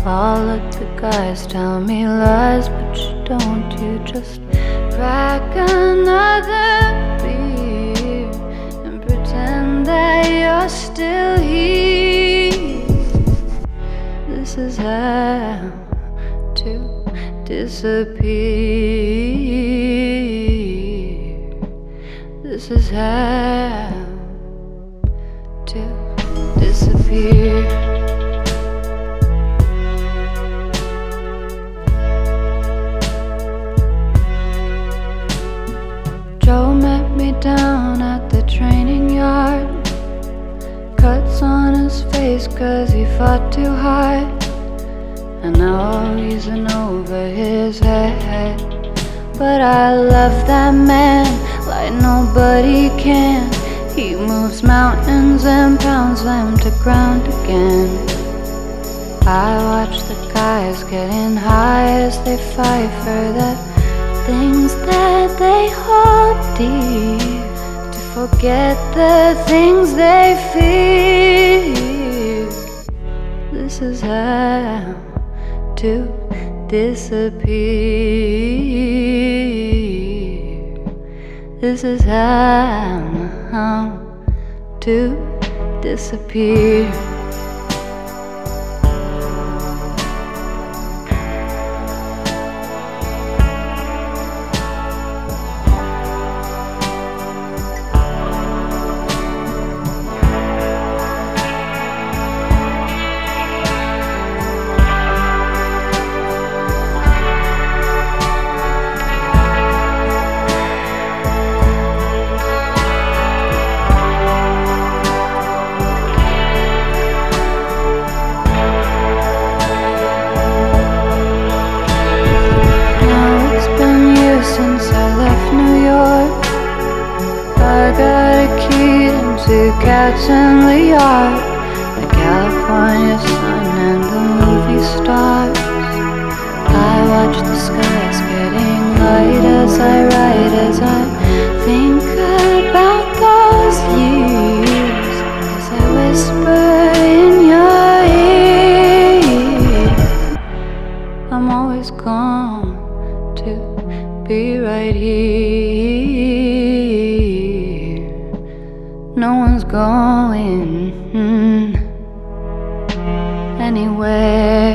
All of the guys tell me lies, but you don't. You just crack another beer and pretend that you're still here. This is how to disappear. This is how to disappear. Joe met me down at the training yard. Cuts on his face 'cause he fought too hard, and now he's in over his head. But I love that man like nobody can. He moves mountains and pounds them to ground again. I watch the guys getting high as they fight for the things that they hold dear, to forget the things they fear. This is how to disappear. This is how to disappear. Since I left New York, I got a key and 2 cats in the yard. The California sun and the movie stars. I watch the skies getting light as I write, as I think about those years, as I whisper in your ear. I'm always gone to be right here. No one's going anywhere.